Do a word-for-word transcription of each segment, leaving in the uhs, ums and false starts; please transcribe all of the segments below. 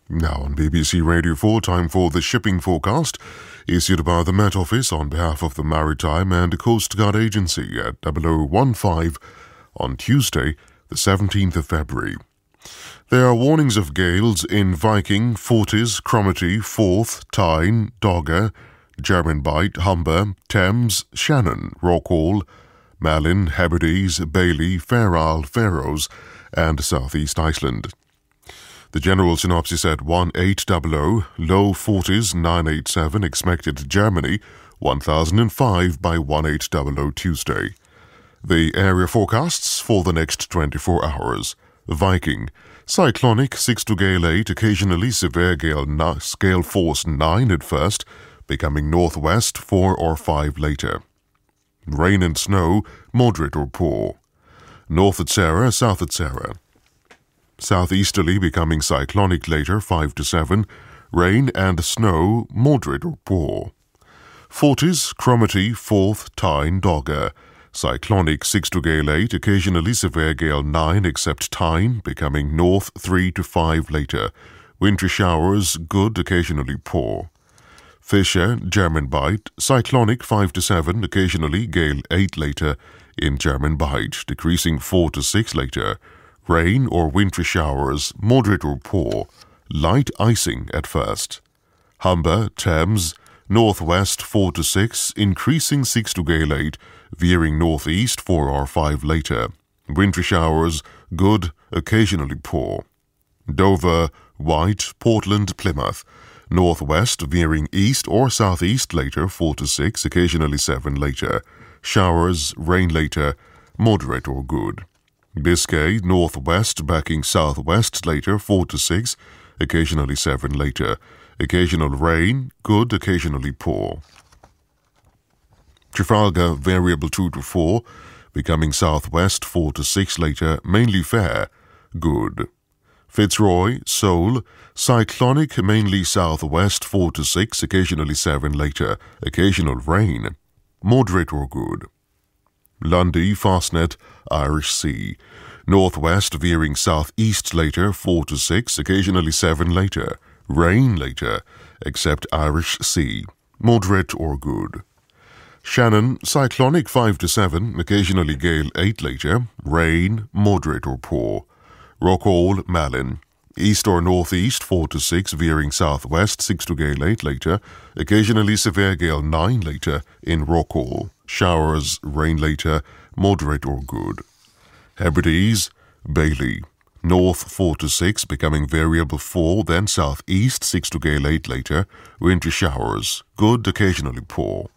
Now on B B C Radio four, time for the shipping forecast, issued by the Met Office on behalf of the Maritime and Coast Guard Agency at double oh one five on Tuesday, the seventeenth of February. There are warnings of gales in Viking, Forties, Cromarty, Forth, Tyne, Dogger, German Bight, Humber, Thames, Shannon, Rockall, Malin, Hebrides, Bailey, Fair Isle, Faroes, and South East Iceland. The general synopsis at one eight hundred, low forties nine eighty-seven, expected Germany one thousand five by one eight hundred Tuesday. The area forecasts for the next twenty-four hours. Viking, cyclonic six to gale eight, occasionally severe gale, na- gale force nine at first, becoming northwest four or five later. Rain and snow, moderate or poor. North at Sarah, south at Sarah. Southeasterly becoming cyclonic later, five to seven. Rain and snow, moderate or poor. Forties, Cromarty, Forth, Tyne, Dogger. Cyclonic six to gale eight, occasionally severe gale nine except Tyne, becoming north three to five later. Wintry showers, good, occasionally poor. Fisher, German Bight. Cyclonic five to seven, occasionally gale eight later in German Bight, decreasing four to six later. Rain or wintry showers, moderate or poor. Light icing at first. Humber, Thames, northwest four to six, increasing six to gale eight, veering northeast four or five later. Wintry showers, good, occasionally poor. Dover, White, Portland, Plymouth. Northwest, veering east or southeast later, four to six, occasionally seven later. Showers, rain later, moderate or good. Biscay, northwest, backing southwest later, four to six, occasionally seven later. Occasional rain, good, occasionally poor. Trafalgar, variable two to four, becoming southwest, four to six later, mainly fair, good. Fitzroy, Seoul, cyclonic, mainly southwest, four to six, occasionally seven later. Occasional rain, moderate or good. Lundy, Fastnet, Irish Sea. Northwest, veering southeast later, four to six, occasionally seven later. Rain later, except Irish Sea. Moderate or good. Shannon, cyclonic five to seven, occasionally gale eight later. Rain, moderate or poor. Rockall, Malin. East or northeast, four to six, veering southwest, six to gale eight later. Occasionally severe gale nine later in Rockall. Showers, rain later, moderate or good. Hebrides, Bailey. North four to six, becoming variable four, then southeast, six to gale eight later. Winter showers, good, occasionally poor.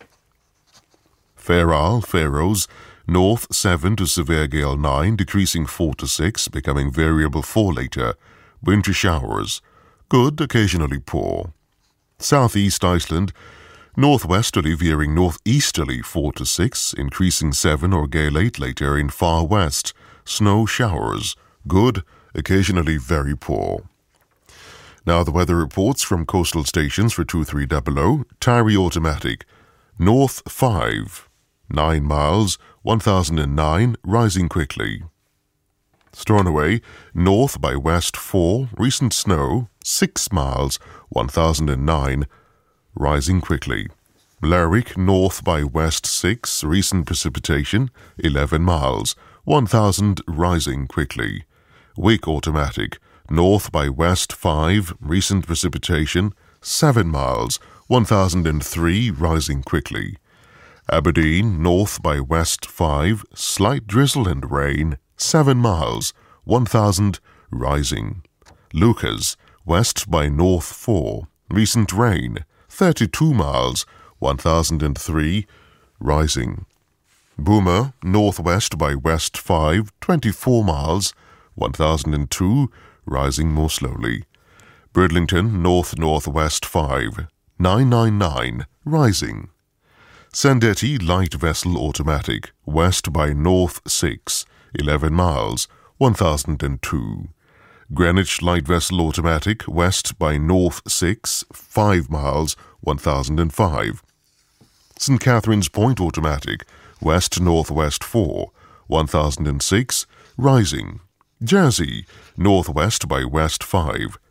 Fair Isle, Faroes. North seven to severe gale nine, decreasing four to six, becoming variable four later. Winter showers, good, occasionally poor. Southeast Iceland, northwesterly veering northeasterly four to six, increasing seven or gale eight later in far west. Snow showers, good, occasionally very poor. Now the weather reports from coastal stations for two three hundred, Tyree Automatic. North five, nine miles, one thousand nine, rising quickly. Stornoway, north by west four, recent snow, six miles, one thousand nine, rising quickly. Lerwick, north by west six, recent precipitation, eleven miles, one thousand, rising quickly. Wick Automatic, north by west five, recent precipitation, seven miles, one thousand three, rising quickly. Aberdeen, north by west five, slight drizzle and rain, seven miles, one thousand, rising. Lucas, west by north four, recent rain, thirty-two miles, one thousand three, rising. Boomer, northwest by west five, twenty-four miles, one thousand two, rising more slowly. Bridlington, north-northwest five, nine ninety-nine, rising. Sandetti, light vessel automatic, west by north six, eleven miles, one thousand two. Greenwich, light vessel automatic, west by north six, five miles, one thousand five. Saint Catherine's Point automatic, west-northwest four, one thousand six, rising. Jersey, northwest by west five,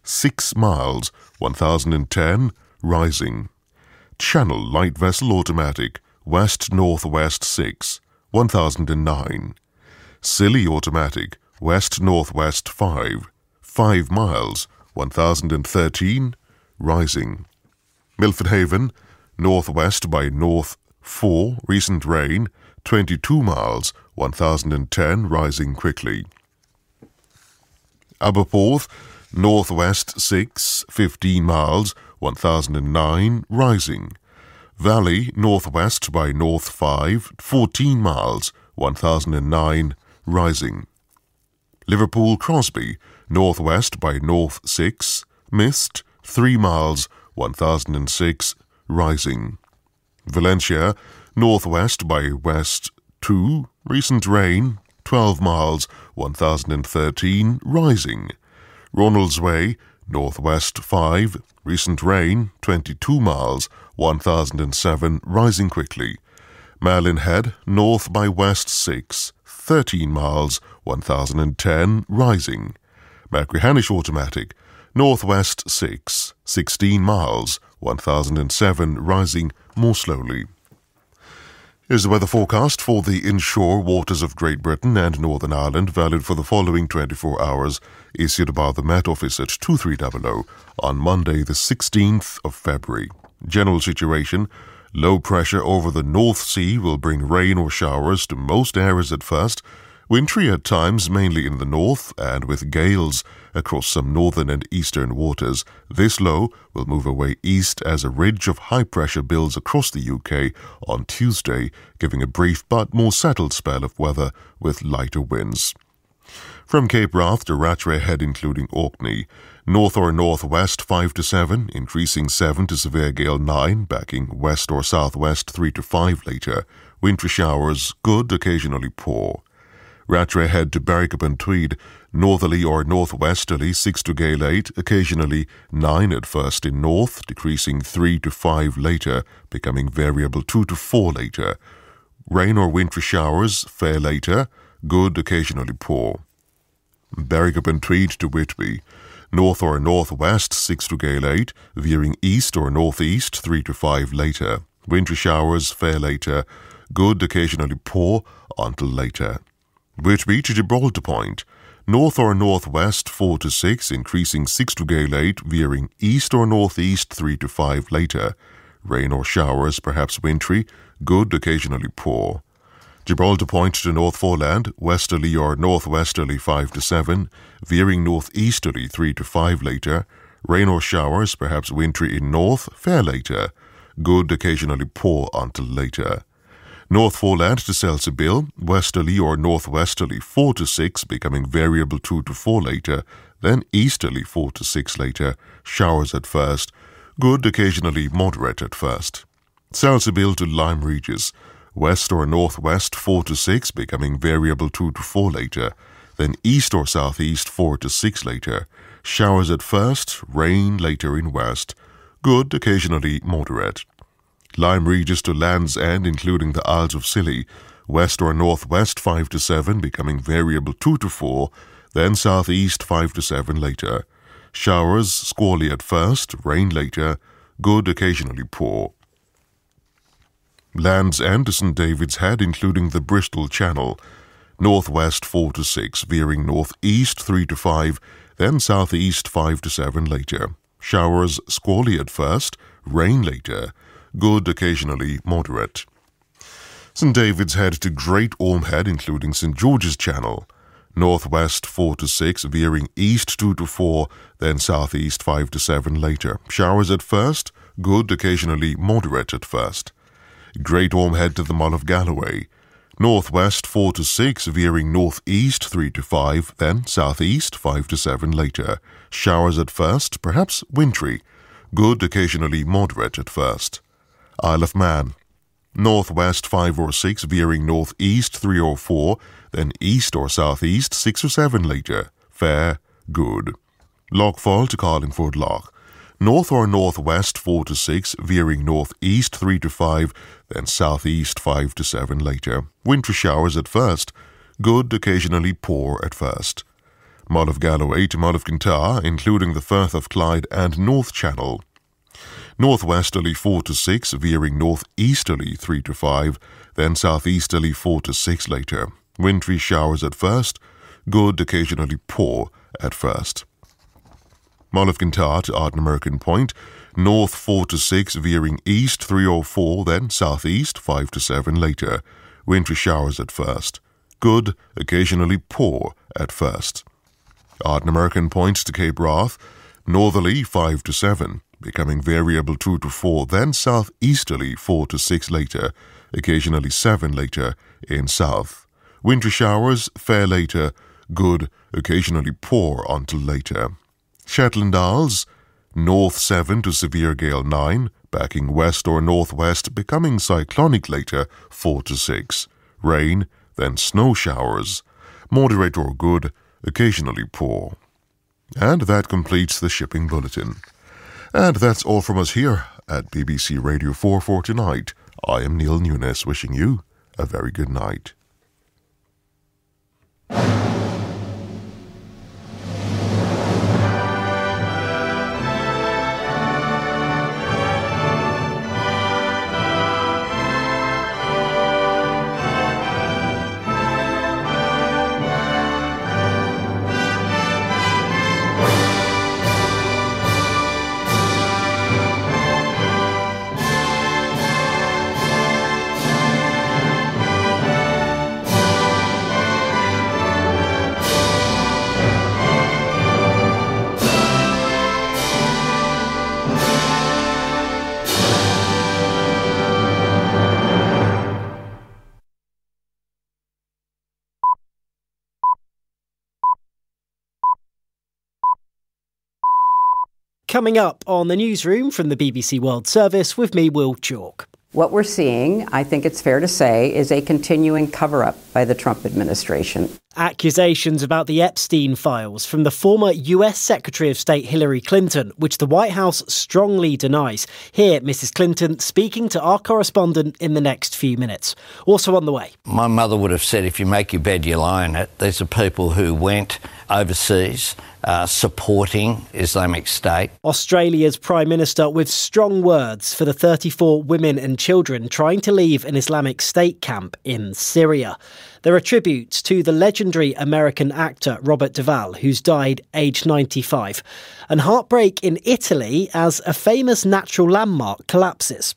six miles, one thousand ten, rising. Channel light vessel automatic, west-northwest six, one thousand nine. Scilly automatic, west-northwest five, five miles, one thousand thirteen, rising. Milford Haven, northwest by north four, recent rain, twenty-two miles, one thousand ten, rising quickly. Aberporth, northwest six, fifteen miles, one thousand nine, rising. Valley, northwest by north five, fourteen miles, one thousand nine, rising. Liverpool Crosby, northwest by north six, mist, three miles, one thousand six, rising. Valencia, northwest by west two, recent rain, twelve miles, one thousand thirteen, rising. Ronaldsway, northwest five, recent rain, twenty-two miles, one thousand seven, rising quickly. Merlin Head, north by west six, thirteen miles, one thousand ten, rising. Machrihanish automatic, northwest six, sixteen miles, one thousand seven, rising more slowly. Here's the weather forecast for the inshore waters of Great Britain and Northern Ireland, valid for the following twenty-four hours, issued by the Met Office at two three zero zero on Monday the sixteenth of February. General situation: low pressure over the North Sea will bring rain or showers to most areas at first, wintry at times mainly in the north, and with gales across some northern and eastern waters. This low will move away east as a ridge of high pressure builds across the U K on Tuesday, giving a brief but more settled spell of weather with lighter winds. From Cape Wrath to Rattray Head including Orkney, north or northwest five to seven, increasing seven to severe gale nine, backing west or southwest three to five later. Wintry showers, good, occasionally poor. Rattray Head to Berwick upon Tweed, northerly or northwesterly six to gale eight, occasionally nine at first in north, decreasing three to five later, becoming variable two to four later. Rain or wintry showers, fair later, good, occasionally poor. Berwick upon Tweed to Whitby, north or northwest six to gale eight, veering east or northeast three to five later. Wintry showers, fair later, good, occasionally poor, until later. Whitby to Gibraltar Point, north or northwest four to six, increasing six to gale eight, veering east or northeast three to five later. Rain or showers, perhaps wintry, good, occasionally poor. Gibraltar Point to North Foreland, westerly or northwesterly five to seven, veering northeasterly three to five later. Rain or showers, perhaps wintry in north, fair later. Good, occasionally poor until later. North Foreland to Selseybill, westerly or northwesterly four to six, becoming variable two to four later, then easterly four to six later, showers at first, good, occasionally moderate at first. Selseybill to Lyme Regis, west or northwest four to six, becoming variable two to four later, then east or southeast four to six later, showers at first, rain later in west, good, occasionally moderate. Lyme Regis to Land's End, including the Isles of Scilly, west or northwest five to seven, becoming variable two to four, then southeast five to seven later. Showers, squally at first, rain later, good, occasionally poor. Land's End to Saint David's Head, including the Bristol Channel, northwest four to six, veering northeast three to five, then southeast five to seven later. Showers, squally at first, rain later, good, occasionally moderate. Saint David's Head to Great Orme Head, including Saint George's Channel, northwest four to six, veering east two to four, then southeast five to seven later. Showers at first, good, occasionally moderate at first. Great Orme Head to the Mull of Galloway, northwest four to six, veering northeast three to five, then southeast five to seven later. Showers at first, perhaps wintry, good, occasionally moderate at first. Isle of Man, northwest five or six, veering northeast three or four, then east or southeast six or seven later. Fair, good. Lochfall to Carlingford Loch, north or northwest four to six, veering northeast three to five, then southeast five to seven later. Wintry showers at first, good, occasionally poor at first. Mull of Galloway to Mull of Kintyre, including the Firth of Clyde and North Channel. Northwesterly four to six, veering northeasterly three to five, then southeasterly four to six later. Wintry showers at first, good, occasionally poor at first. Mull of Kintyre to Ardnamurchan Point, north four to six, veering east three oh four, then southeast five to seven later. Wintry showers at first, good, occasionally poor at first. Ardnamurchan Point to Cape Wrath, northerly five to seven, becoming variable two to four, then southeasterly four to six later, occasionally seven later in south. Wintry showers fair later, good, occasionally poor until later. Shetland Isles, north seven to severe gale nine, backing west or northwest, becoming cyclonic later four to six. Rain, then snow showers, moderate or good, occasionally poor. And that completes the shipping bulletin. And that's all from us here at B B C Radio four for tonight. I am Neil Nunes, wishing you a very good night. Coming up on the newsroom from the B B C World Service with me, Will Chalk. What we're seeing, I think it's fair to say, is a continuing cover-up by the Trump administration. Accusations about the Epstein files from the former U S Secretary of State Hillary Clinton, which the White House strongly denies. Here, Missus Clinton speaking to our correspondent in the next few minutes. Also on the way. My mother would have said, if you make your bed, you lie in it. These are people who went overseas uh, supporting Islamic State. Australia's Prime Minister with strong words for the thirty-four women and children trying to leave an Islamic State camp in Syria. There are tributes to the legendary American actor Robert Duvall, who's died aged ninety-five. And heartbreak in Italy as a famous natural landmark collapses.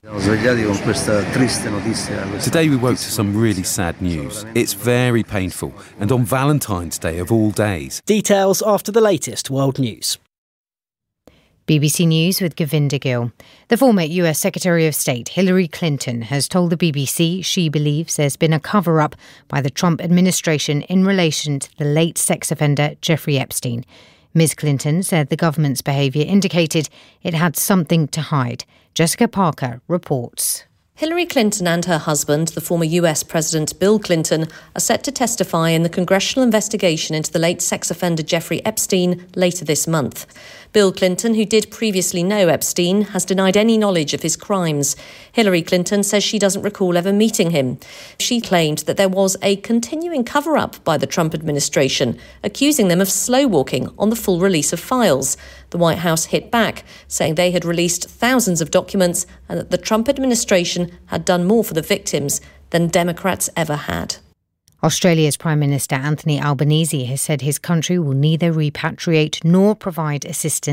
Today we woke to some really sad news. It's very painful, and on Valentine's Day of all days. Details after the latest world news. B B C News with Govinda Gill. The former U S Secretary of State Hillary Clinton has told the B B C she believes there's been a cover-up by the Trump administration in relation to the late sex offender Jeffrey Epstein. Miz Clinton said the government's behaviour indicated it had something to hide. Jessica Parker reports. Hillary Clinton and her husband, the former U S President Bill Clinton, are set to testify in the congressional investigation into the late sex offender Jeffrey Epstein later this month. Bill Clinton, who did previously know Epstein, has denied any knowledge of his crimes. Hillary Clinton says she doesn't recall ever meeting him. She claimed that there was a continuing cover-up by the Trump administration, accusing them of slow-walking on the full release of files. The White House hit back, saying they had released thousands of documents and that the Trump administration had done more for the victims than Democrats ever had. Australia's Prime Minister Anthony Albanese has said his country will neither repatriate nor provide assistance